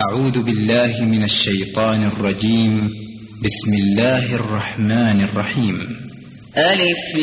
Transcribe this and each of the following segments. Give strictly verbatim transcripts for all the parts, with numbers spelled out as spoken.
أعوذ بالله من الشيطان الرجيم. بسم الله الرحمن الرحيم. ألف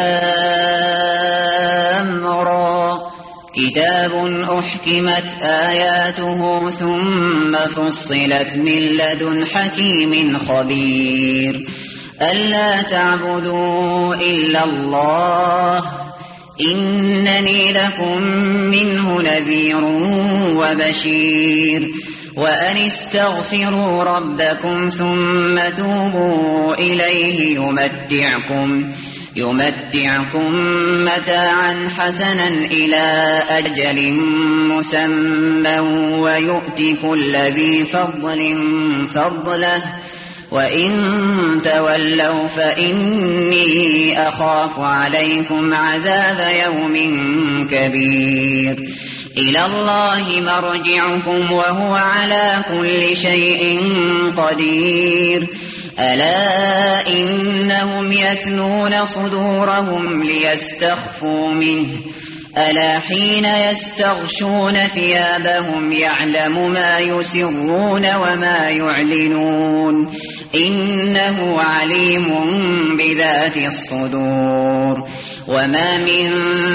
لام را كتاب أحكمت آياته ثم فصلت من لدن حكيم خبير ألا تعبدوا إلا الله إنني لكم منه نذير وبشير وأن استغفروا ربكم ثم توبوا إليه يمتعكم يمتعكم متاعا حسنا إلى أجل مسمى ويؤتي كل ذي فضل فضله وإن تولوا فإني أخاف عليكم عذاب يوم كبير إلى الله مرجعكم وهو على كل شيء قدير ألا إنهم يثنون صدورهم ليستخفوا منه ألا حين يستغشون ثيابهم يعلم ما يسرون وما يعلنون إنه عليم بذات الصدور وما من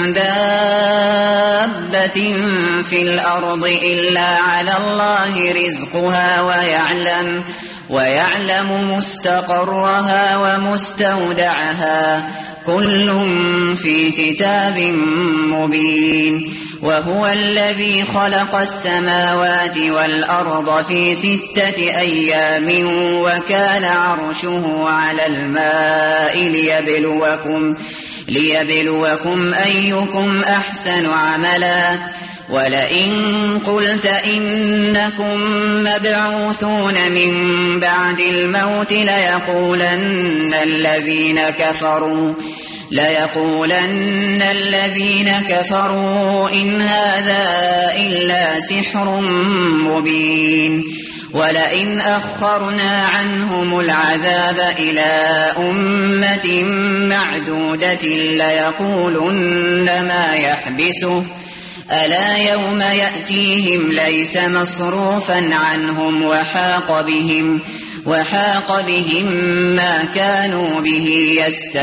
دابة في الأرض إلا على الله رزقها ويعلم ويعلم مستقرها ومستودعها كل في كتاب مبين وهو الذي خلق السماوات والأرض في ستة أيام وكان عرشه على الماء ليبلوكم ليبلوكم أيكم أحسن عملا ولئن قلت إنكم مبعوثون من بعد الموت ليقولن الذين كفروا ليقولن الذين كفروا إن هذا إلا سحر مبين ولئن أخرنا عنهم العذاب إلى أمة معدودة ليقولن ما يحبسه ألا يوم يأتيهم ليس مصروفا عنهم وحاق بهم وحاق بهم ما كانوا به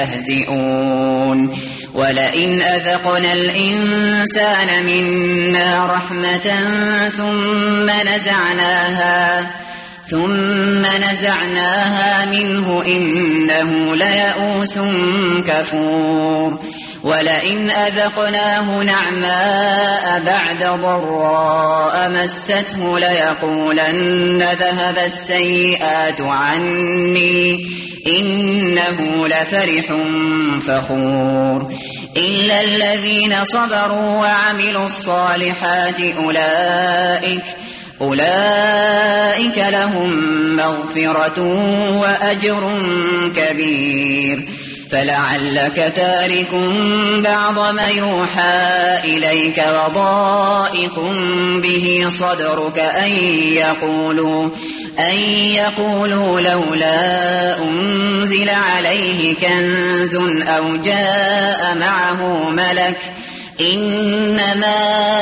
يستهزئون ولئن أذقنا الإنسان منا رحمة ثم نزعناها ثم نزعناها منه إنه ليئوس كفور ولئن أذقناه نعماء بعد ضراء مسته ليقولن ذهب السيئات عني إنه لفرح فخور إلا الذين صبروا وعملوا الصالحات أولئك أولئك لهم مغفرة وأجر كبير فلعلك تارك بعض ما يوحى إليك وضائق به صدرك أن يقولوا أن يقولوا لولا أنزل عليه كنز أو جاء معه ملك إنما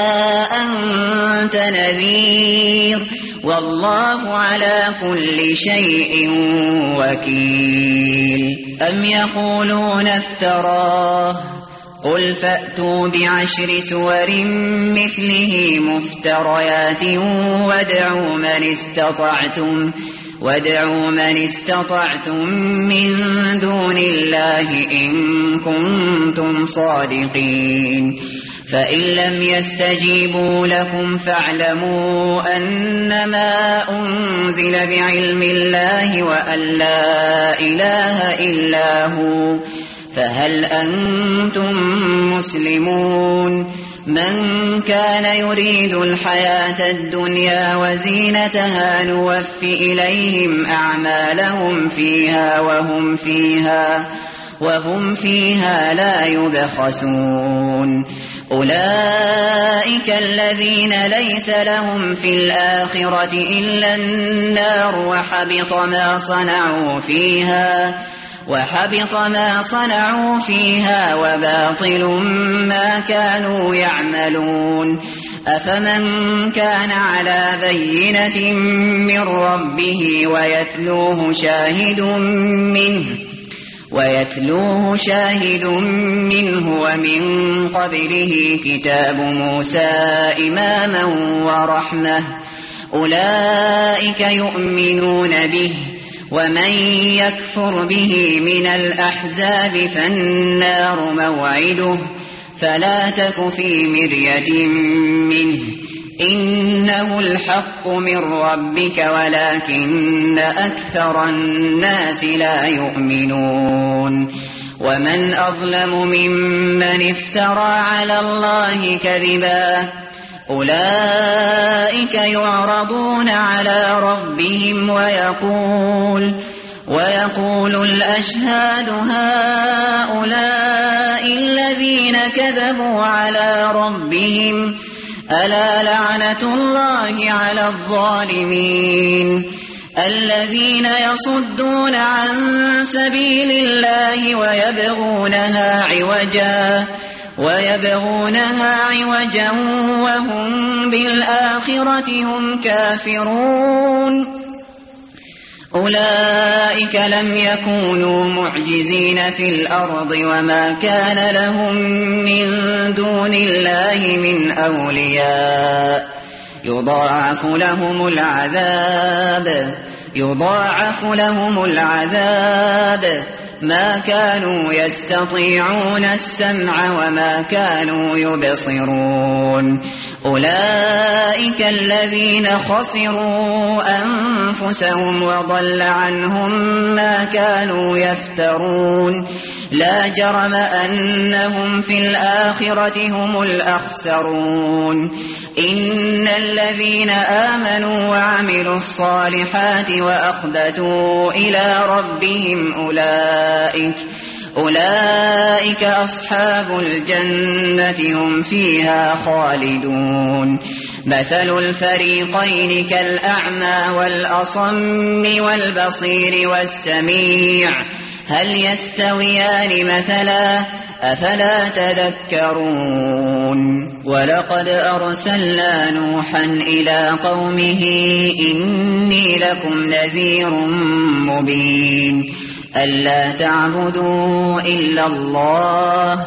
أنت نذير والله على كل شيء وكيل أم يقولون افتراه قل فأتوا بعشر سور مثله مفتريات وادعوا من استطعتم وادعوا من استطعتم من دون الله إن كنتم صادقين فإن لم يستجيبوا لكم فاعلموا أنما أنزل بعلم الله وأن لا إله إلا هو فهل أنتم مسلمون من كان يريد الحياة الدنيا وزينتها نوف إليهم أعمالهم فيها وهم فيها وهم فيها لا يبخسون أولئك الذين ليس لهم في الآخرة إلا النار وحبط ما صنعوا فيها وحبط ما صنعوا فيها وباطل ما كانوا يعملون أفمن كان على بينة من ربه ويتلوه شاهد منه ويتلوه شاهد منه ومن قبله كتاب موسى إماما ورحمة أولئك يؤمنون به ومن يكفر به من الأحزاب فالنار موعده فلا تك في مرية منه إنه الحق من ربك ولكن أكثر الناس لا يؤمنون ومن أظلم ممن افترى على الله كذبا أولئك يعرضون على ربهم ويقول ويقول الأشهاد هؤلاء الذين كذبوا على ربهم ألا لعنة الله على الظالمين الذين يصدون عن سبيل الله ويبغونها عوجا ويبغونها عوجا وهم بالآخرة هم كافرون أولئك لم يكونوا معجزين في الأرض وما كان لهم من دون الله من أولياء يضاعف لهم العذاب يضاعف لهم العذاب ما كانوا يستطيعون السمع وما كانوا يبصرون أولئك الذين خسروا أنفسهم وضل عنهم ما كانوا يفترون لا جرم أنهم في الآخرة هم الأخسرون إن الذين آمنوا وعملوا الصالحات وأخبتوا إلى ربهم أولئك أولئك أصحاب الجنة هم فيها خالدون مثل الفريقين كالأعمى والأصم والبصير والسميع هل يستويان مثلا أفلا تذكرون ولقد أرسلنا نوحا إلى قومه إني لكم نذير مبين ألا تعبدوا إلا الله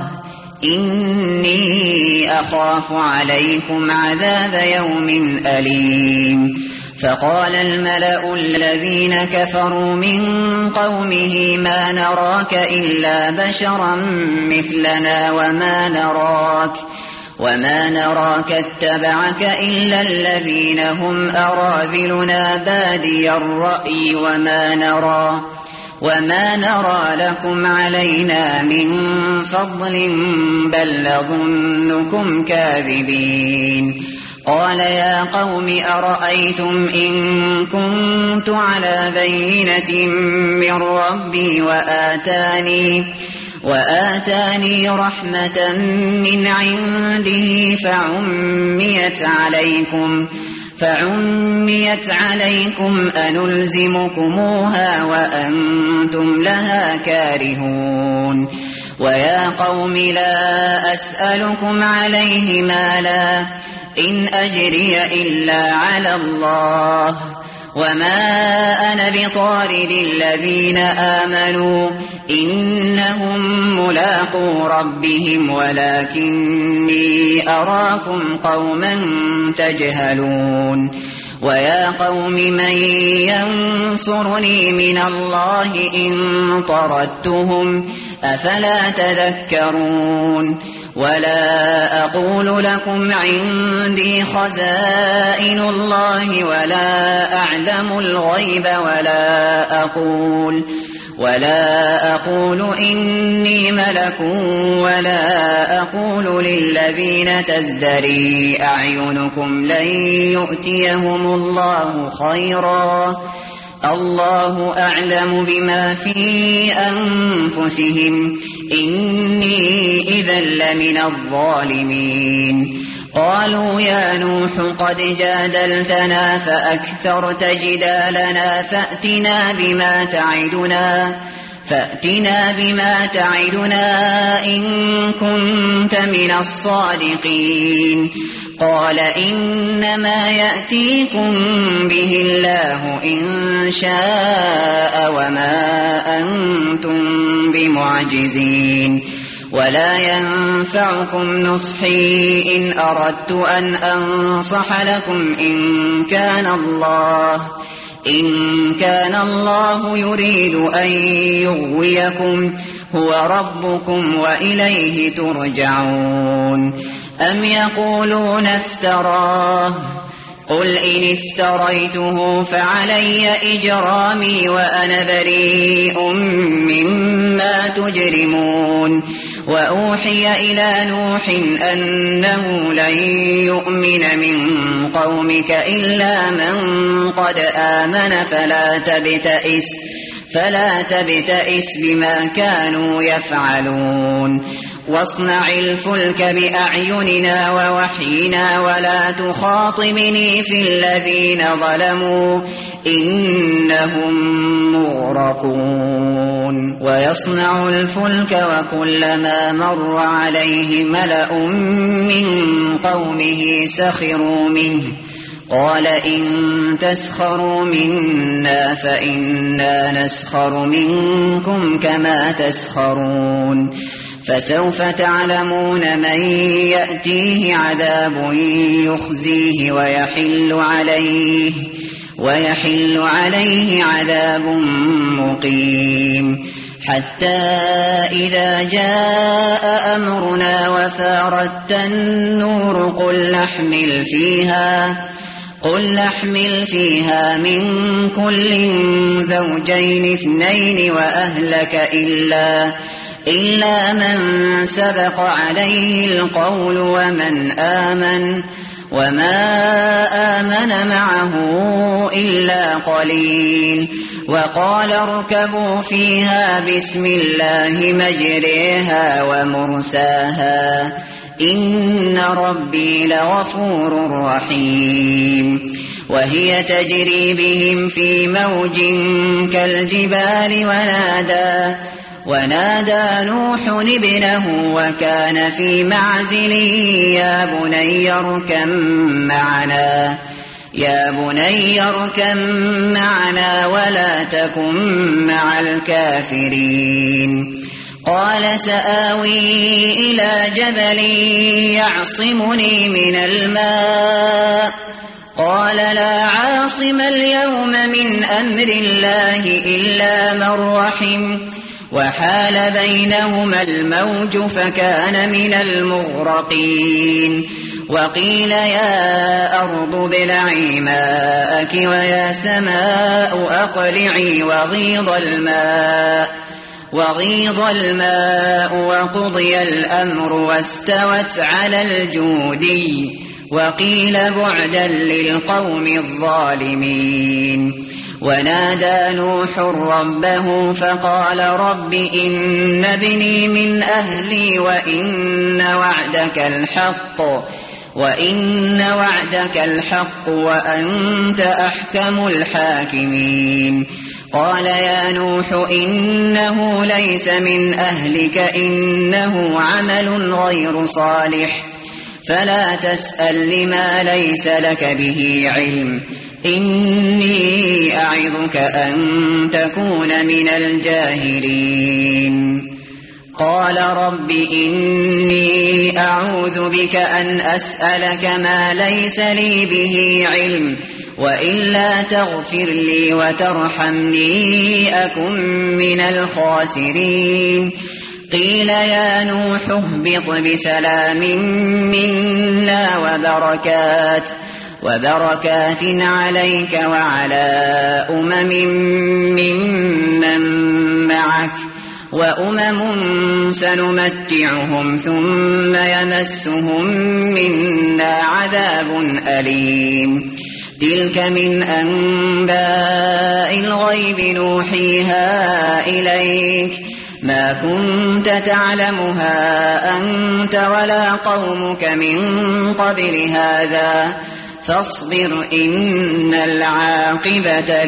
إني أخاف عليكم عذاب يوم أليم فقال الملأ الذين كفروا من قومه ما نراك إلا بشرا مثلنا وما نراك وما نراك اتبعك إلا الذين هم أراذلنا بادي الرأي وما نرى وما نرى لكم علينا من فضل بل نظنكم كاذبين قال يا قوم أرأيتم إن كنت على بينة من ربي وآتاني وآتاني رحمة من عنده فعميت عليكم فعميت عليكم أنلزمكموها وأنتم لها كارهون ويا قوم لا أسألكم عليه مالا إن أجري إلا على الله وما أنا بطارد الذين آمنوا إنهم ملاقو ربهم ولكني أراكم قوما تجهلون ويا قوم من ينصرني من الله إن طردتهم أفلا تذكرون ولا أقول لكم عندي خزائن الله ولا أعلم الغيب ولا أقول ولا أقول إني ملك ولا أقول للذين تزدري أعينكم لن يؤتيهم الله خيرا الله أعلم بما في أنفسهم إني إذا لمن الظالمين قالوا يا نوح قد جادلتنا فأكثرت جدالنا فأتنا بما تعدنا فأتنا بما تعدنا إن كنت من الصادقين قال إنما يأتيكم به الله إن شاء وما أنتم بمعجزين ولا ينفعكم نصحي إن أردت أن أنصح لكم إن كان الله إن كان الله يريد أن يغويكم هو ربكم وإليه ترجعون أم يقولون افتراه قل إن افتريته فعلي إجرامي وأنا بريء مما تجرمون وأوحي إلى نوح أنه لن يؤمن من قومك إلا من قد آمن فلا تبتئس فلا تبتئس بما كانوا يفعلون واصنع الفلك بأعيننا ووحينا ولا تخاطبني في الذين ظلموا إنهم مغرقون ويصنع الفلك وكلما مر عليه ملأ من قومه سخروا منه قال إن تسخروا منا فإنا نسخر منكم كما تسخرون فسوف تعلمون من يأتيه عذاب يخزيه ويحل عليه ويحل عليه عذاب مقيم حتى إذا جاء أمرنا وفارت النور قل نحمل فيها قل نحمل فيها من كل زوجين اثنين وأهلك إلا إلا من سبق عليه القول ومن آمن وما آمن معه إلا قليل وقال اركبوا فيها بسم الله مجريها ومرساها إن ربي لغفور رحيم وهي تجري بهم في موج كالجبال ونادى ونادى نوح ابنه وكان في معزل يا بني اركب معنا يا بني اركب معنا ولا تكن مع الكافرين قال سآوي إلى جبل يعصمني من الماء قال لا عاصم اليوم من أمر الله إلا من رحم وحال بينهما الموج فكان من المغرقين وقيل يا أرض ابلعي ماءك ويا سماء أقلعي وغيض الماء وغيض الماء وقضي الأمر واستوت على الجودي وقيل بعدا للقوم الظالمين ونادى نوح ربه فقال رب إن ابني من أهلي وإن وعدك الحق وإن وعدك الحق وأنت أحكم الحاكمين قال يا نوح إنه ليس من أهلك إنه عمل غير صالح فلا تسأل لما ليس لك به علم إني أعظك أن تكون من الجاهلين قال رب إني أعوذ بك أن أسألك ما ليس لي به علم وإلا تغفر لي وترحمني أكن من الخاسرين قيل يا نوح اهبط بسلام منا وبركات وبركات عليك وعلى أمم ممن معك وأمم سنمتعهم ثم يمسهم منا عذاب أليم تلك من أنباء الغيب نوحيها إليك ما كنت تعلمها أنت ولا قومك من قبل هذا فاصبر إن العاقبة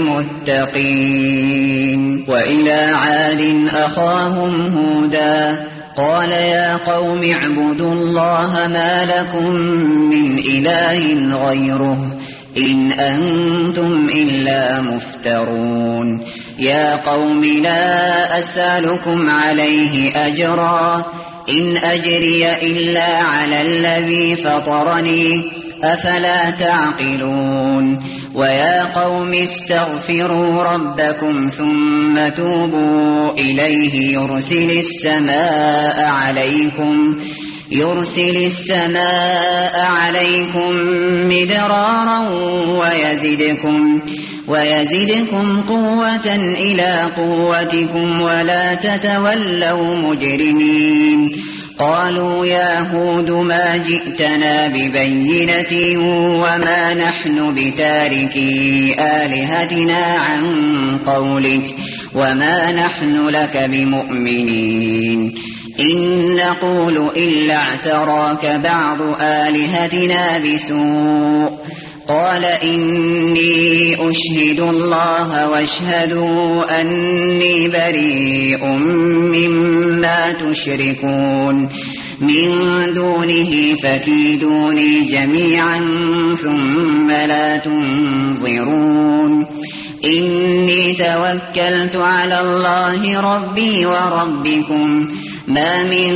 للمتقين. وإلى عاد أخاهم هودا قال يا قوم اعبدوا الله ما لكم من إله غيره إن أنتم إلا مفترون. يا قوم لا أسألكم عليه أجرا إن أجري إلا على الذي فطرني أفلا تعقلون. ويا قوم استغفروا ربكم ثم توبوا إليه يرسل السماء عليكم يرسل السماء عليكم مدرارا ويزدكم ويزدكم قوة إلى قوتكم ولا تتولوا مجرمين. قالوا يا هود ما جئتنا ببينة وما نحن بتاركي آلهتنا عن قولك وما نحن لك بمؤمنين إن نقول إلا اعتراك بعض آلهتنا بسوء. قال إني أشهد الله واشهدوا أني بريء مما تشركون من دونه فكيدوني جميعا ثم لا تنظرون. إني توكلت على الله ربي وربكم ما من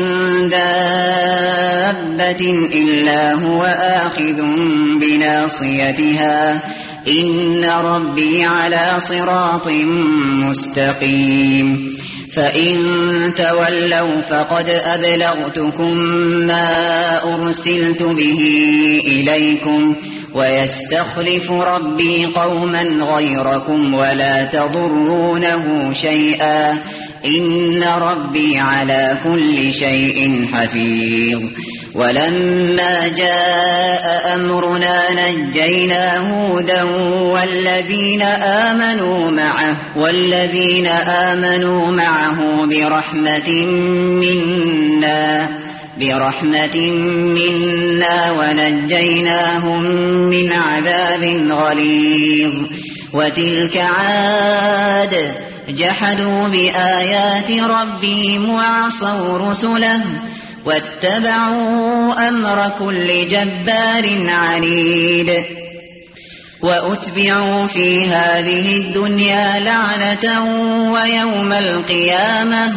دابة إلا هو آخذ بناصيتها إن ربي على صراط مستقيم. فإن تولوا فقد أبلغتكم ما أرسلت به إليكم ويستخلف ربي قوما غيركم ولا تضرونه شيئا إن ربي على كل شيء حفيظ. ولما جاء أمرنا نجينا هودا والذين آمنوا معه والذين آمنوا معه برحمة منا برحمة منا ونجيناهم من عذاب غليظ. وتلك عاد جحدوا بآيات ربهم وعصوا رسله واتبعوا أمر كل جبار عنيد. وأتبعوا في هذه الدنيا لعنة ويوم القيامة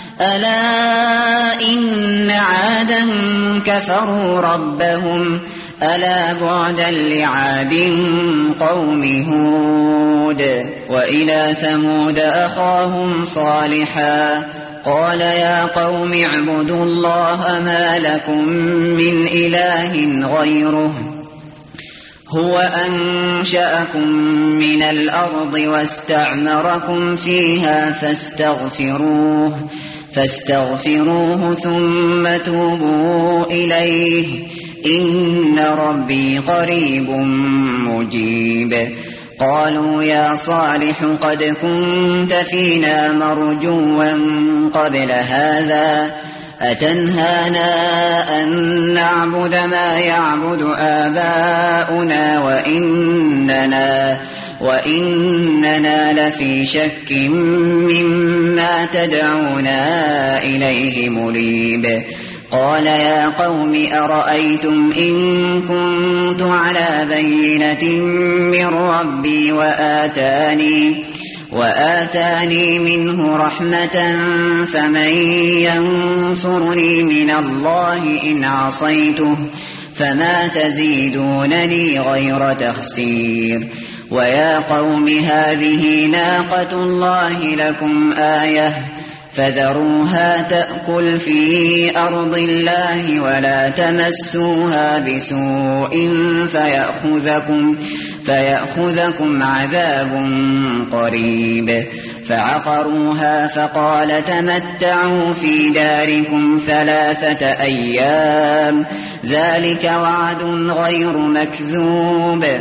ألا إن عادا كفروا ربهم ألا بعدا لعاد قوم هود. وإلى ثمود أخاهم صالحا قال يا قوم اعبدوا الله ما لكم من إله غيره هو أنشأكم من الأرض واستعمركم فيها فاستغفروه فاستغفروه ثم توبوا إليه إن ربي قريب مجيب. قالوا يا صالح قد كنت فينا مرجوا قبل هذا أتنهانا أن نعبد ما يعبد آباؤنا وإننا, وإننا لفي شك مما تدعونا إليه مريب. قال يا قوم أرأيتم إن كنت على بينة من ربي وآتاني وآتاني منه رحمة فمن ينصرني من الله إن عصيته فما تزيدونني غير تخسير. ويا قوم هذه ناقة الله لكم آية فذروها تأكل في أرض الله ولا تمسوها بسوء فيأخذكم, فيأخذكم عذاب قريب. فعقروها فقال تمتعوا في داركم ثلاثة أيام ذلك وعد غير مكذوب.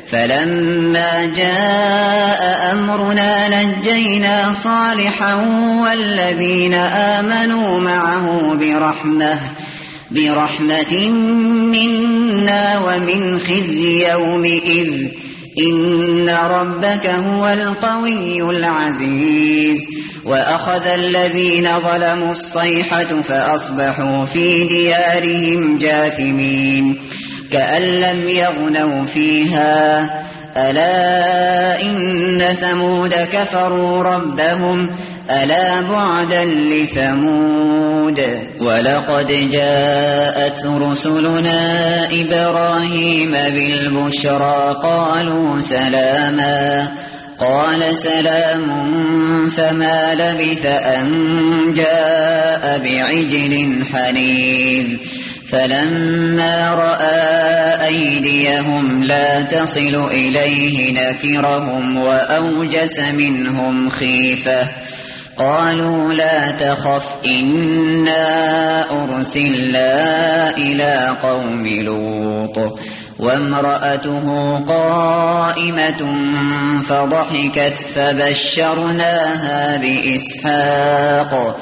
فلما جاء أمرنا نجينا صالحا والذين آمنوا معه برحمة برحمة منا ومن خزي يومئذ إن ربك هو القوي العزيز. وأخذ الذين ظلموا الصيحة فأصبحوا في ديارهم جاثمين كأن لم يغنوا فيها ألا إن ثمود كفروا ربهم ألا بعدا لثمود. ولقد جاءت رسلنا إبراهيم بالبشرى قالوا سلاما قال سلام فما لبث أن جاء بعجل حنيذ. فلما رأى أيديهم لا تصل إليه نكرهم وأوجس منهم خيفة قالوا لا تخف إنا أرسلنا إلى قوم لوط وامرأته قائمة فضحكت فبشرناها بإسحاق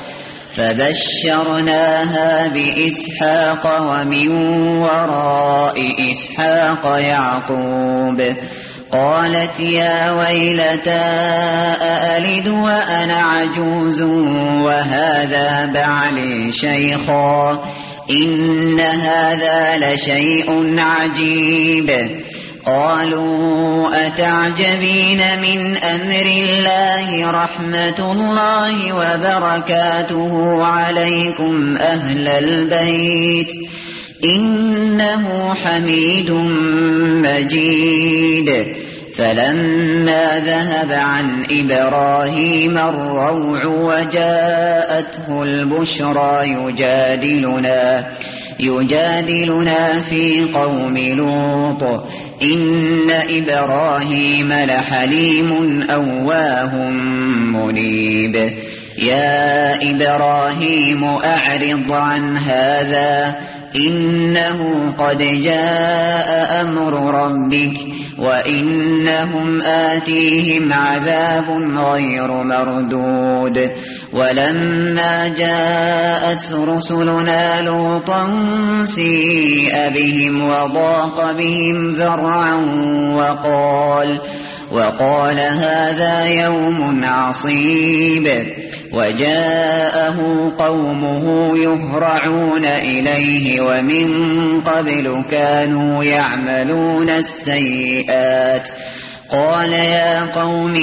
فبشرناها بإسحاق ومن وراء إسحاق يعقوب. قالت يا ويلتى أألد وأنا عجوز وهذا بعلي شيخا إن هذا لشيء عجيب. قالوا أتعجبين من أمر الله رحمة الله وبركاته عليكم أهل البيت إنه حميد مجيد. فلما ذهب عن إبراهيم الروع وجاءته البشرى يجادلنا يجادلنا في قوم لوط إن إبراهيم لحليم أواه منيب. يا إبراهيم أعرض عن هذا إنه قد جاء أمر ربك وإنهم آتيهم عذاب غير مردود. ولما جاءت رسلنا لوطا سيء بهم وضاق بهم ذرعا وقال وقال هذا يوم عصيب. وجاءه قومه يهرعون إليه ومن قبل كانوا يعملون السيئات. قال يا قوم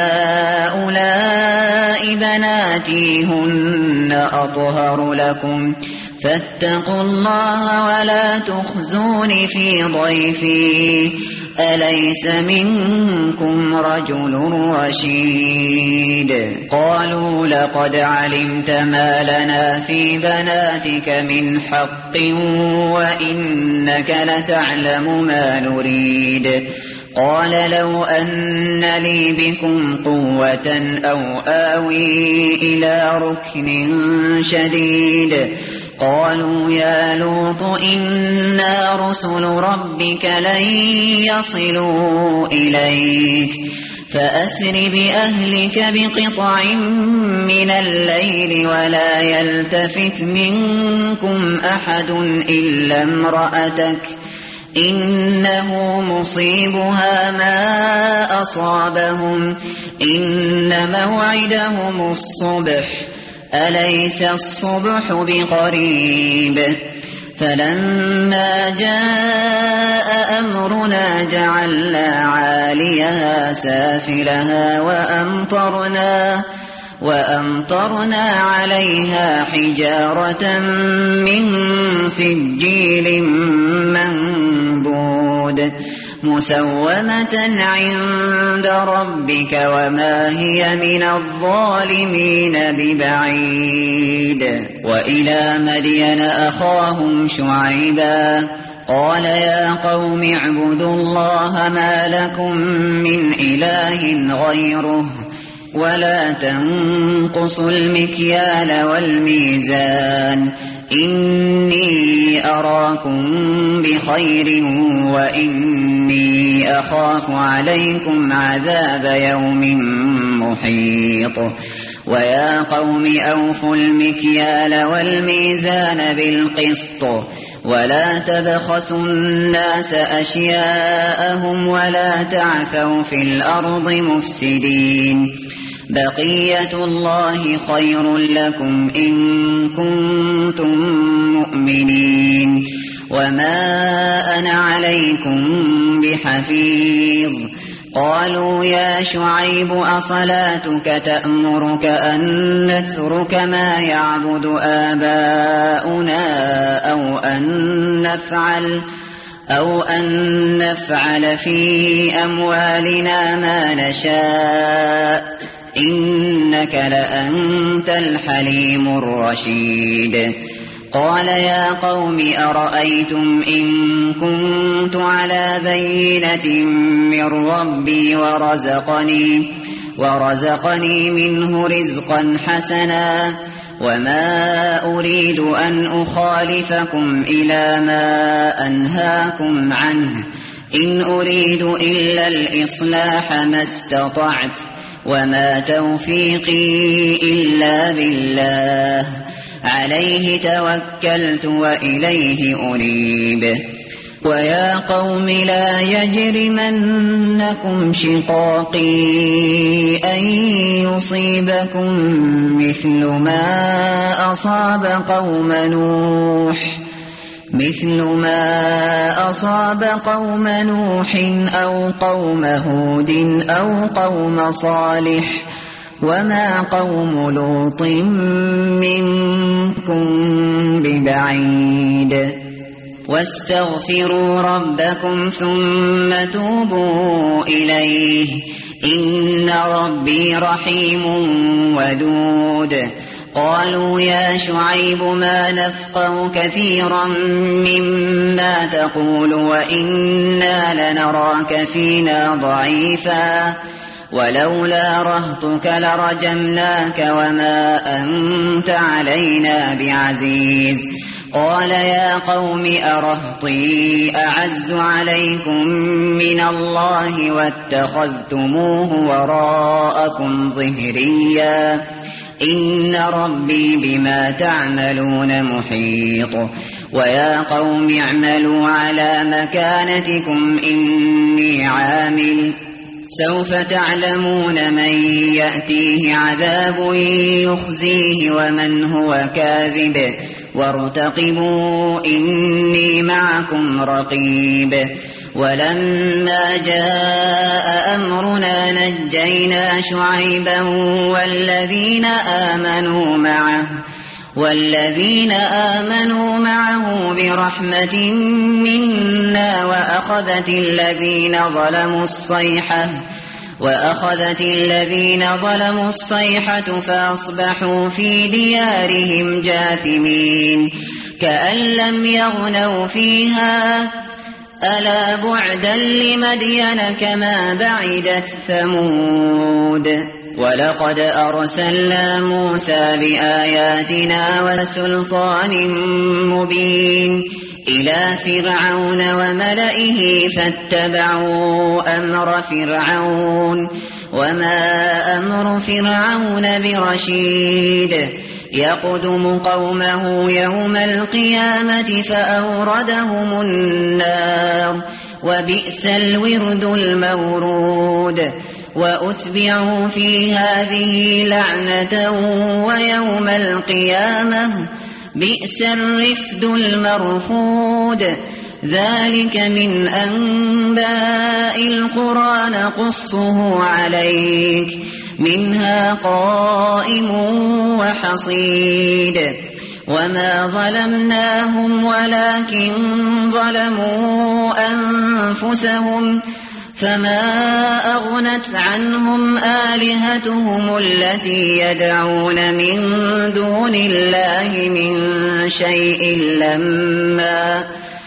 هؤلاء بناتي هن أطهر لكم فاتقوا الله ولا تخزون في ضيفي أليس منكم رجل رشيد. قالوا لقد علمت ما لنا في بناتك من حق وإنك لتعلم ما نريد. قال لو أن لي بكم قوة أو آوي إلى ركن شديد. قالوا يا لوط إنا رسل ربك لن يصلوا إليك فأسر بأهلك بقطع من الليل ولا يلتفت منكم أحد إلا امرأتك إنه مصيبها ما أصابهم إن موعدهم الصبح أليس الصبح بقريب. فلما جاء أمرنا جعلنا عاليها سافلها وأمطرنا وأمطرنا عليها حجارة من سجيل منضود مسومة عند ربك وما هي من الظالمين ببعيد. وإلى مدين أخاهم شعيبا قال يا قوم اعبدوا الله ما لكم من إله غيره ولا تنقصوا المكيال والميزان إني أراكم بخير وإني أخاف عليكم عذاب يوم محيط ويا قوم أوفوا المكيال والميزان بالقسط ولا تبخسوا الناس أشياءهم ولا تعثوا في الأرض مفسدين بقية الله خير لكم إن كنتم مؤمنين وما أنا عليكم بحفيظ قالوا يا شعيب أصلاتك تأمرك أن نترك ما يعبد آباؤنا أو أن نفعل أو أن نفعل في أموالنا ما نشاء إنك لأنت الحليم الرشيد قال يا قوم أرأيتم إن كنت على بينة من ربي ورزقني ورزقني منه رزقا حسنا وما أريد أن أخالفكم إلى ما أنهاكم عنه إن أريد إلا الإصلاح ما استطعت وما توفيقي إلا بالله عليه توكلت وإليه أنيب ويا قوم لا يجرمنكم شقاقي أن يصيبكم مثل ما أصاب قوم نوح مثل ما أصاب قوم نوح أو قوم هود أو قوم صالح وما قوم لوط منكم ببعيد واستغفروا ربكم ثم توبوا إليه إن ربي رحيم ودود قالوا يا شعيب ما نفقه كثيرا مما تقول وإنا لنراك فينا ضعيفا ولولا رهطك لرجمناك وما أنت علينا بعزيز قال يا قوم أرهطي أعز عليكم من الله واتخذتموه وراءكم ظهريا إن ربي بما تعملون محيط ويا قوم اعملوا على مكانتكم إني عامل سوف تعلمون من يأتيه عذاب يخزيه ومن هو كاذب وارتقبوا إني معكم رقيب ولما جاء أمرنا نجينا شعيبا والذين آمنوا معه والذين آمنوا معه برحمة منا وأخذت الذين ظلموا الصيحة وأخذت الذين ظلموا الصيحة فأصبحوا في ديارهم جاثمين كأن لم يغنوا فيها ألا بعدا لمدين كما بعدت ثمود ولقد أرسلنا موسى بآياتنا وسلطان مبين إلى فرعون وملئه فاتبعوا أمر فرعون وما أمر فرعون برشيد يقدم قومه يوم القيامة فأوردهم النار وبئس الورد المورود وأتبعوا في هذه لعنة ويوم القيامة بئس الرفد المرفود ذلك من أنباء القرى نقصه عليك منها قائم وحصيد وما ظلمناهم ولكن ظلموا أنفسهم فما أغنت عنهم آلهتهم التي يدعون من دون الله من شيء لما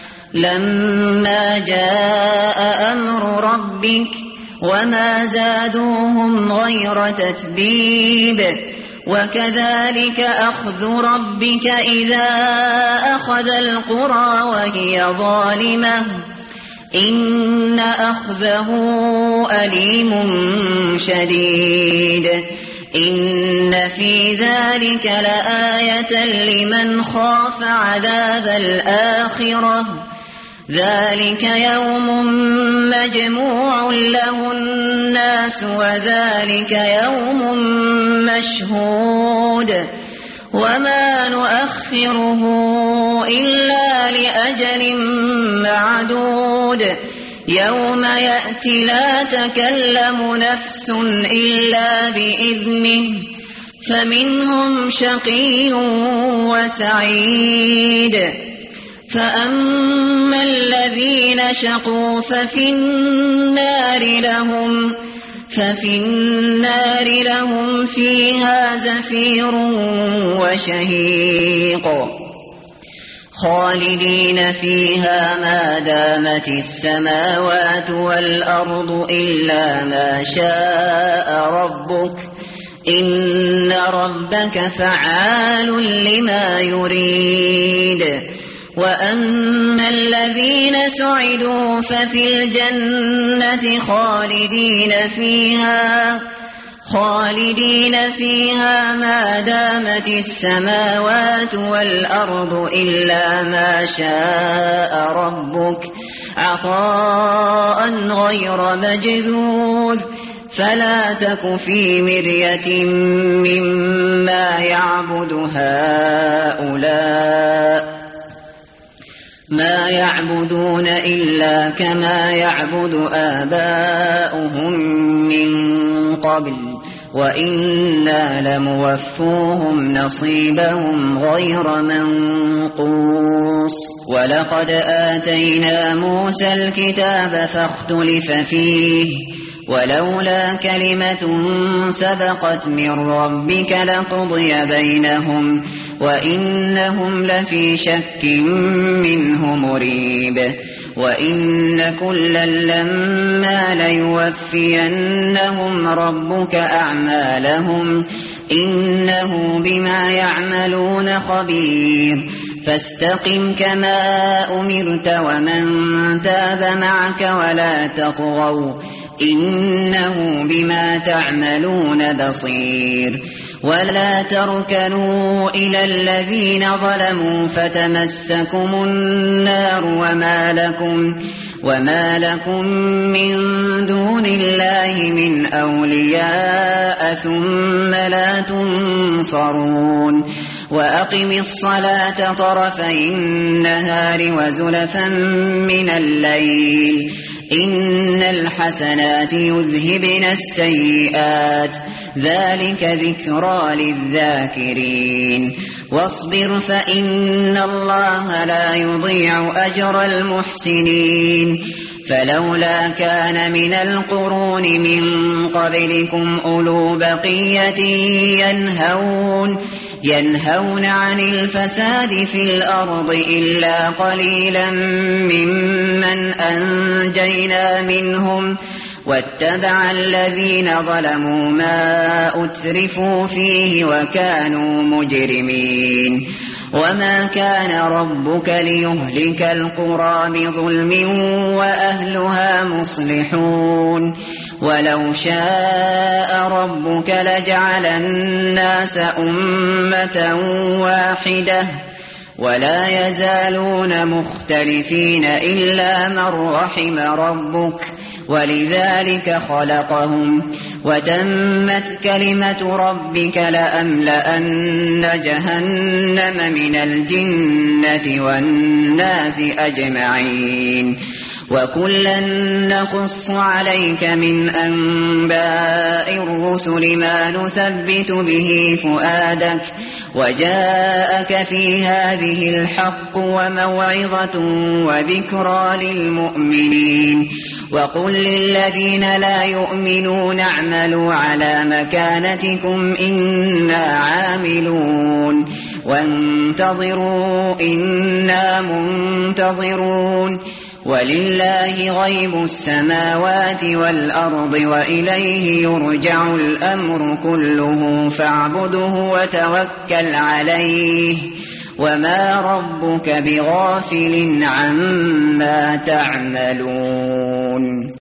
لما جاء أمر ربك وما زادوهم غير تتبيب وكذلك أخذ ربك إذا أخذ القرى وهي ظالمة إن أخذه أليم شديد إن في ذلك لآية لمن خاف عذاب الآخرة ذلك يوم مجموع له الناس وذلك يوم مشهود وما نؤخره إلا لأجل معدود يوم يأتي لا تكلم نفس إلا بإذنه فمنهم شقي وسعيد فأما الذين شقوا ففي النار لهم ففي النار لهم فيها زفير وشهيق خالدين فيها ما دامت السماوات والأرض إلا ما شاء ربك إن ربك فعال لما يريد وأما الذين سعدوا ففي الجنة خالدين فيها خالدين فيها ما دامت السماوات والأرض إلا ما شاء ربك عطاء أغير مجذوذ فلا تك في مرية مما يعبد هؤلاء ما يعبدون إلا كما يعبد آباؤهم من قبل وإنا لموفوهم نصيبهم غير منقوص ولقد آتينا موسى الكتاب فاختلف فيه ولولا كلمة سبقت من ربك لقضي بينهم وإنهم لفي شك منه مريب وإن كلا لما ليوفينهم ربك أعمالهم إنه بما يعملون خبير فاستقم كما أمرت ومن تاب معك ولا تطغوا إنه بما تعملون بصير ولا تركنوا إلى الذين ظلموا فتمسكم النار وما لكم وما لكم من دون الله من أولياء ثم لا تنصرون وأقم الصلاة طرفي النهار وزلفا من الليل إن الحسنات يذهبن السيئات ذلك ذكرى للذاكرين واصبر فإن الله لا يضيع أجر المحسنين فلولا كان من القرون من قبلكم أولو بقية ينهون ينهون عن الفساد في الأرض إلا قليلا ممن أنجينا منهم واتبع الذين ظلموا ما أترفوا فيه وكانوا مجرمين وما كان ربك ليهلك القرى بظلم وأهلها مصلحون ولو شاء ربك لجعل الناس أمة واحدة ولا يزالون مختلفين إلا من رحم ربك ولذلك خلقهم وتمت كلمة ربك لأملأن جهنم من الجنة والناس أجمعين وكلا نقص عليك من أنباء الرسل ما نثبت به فؤادك وجاءك في هذه الحق وموعظة وذكرى للمؤمنين وقل للذين لا يؤمنون اعملوا على مكانتكم إنا عاملون وانتظروا إنا منتظرون ولله غيب السماوات والأرض وإليه يرجع الأمر كله فاعبده وتوكل عليه وما ربك بغافل عما تعملون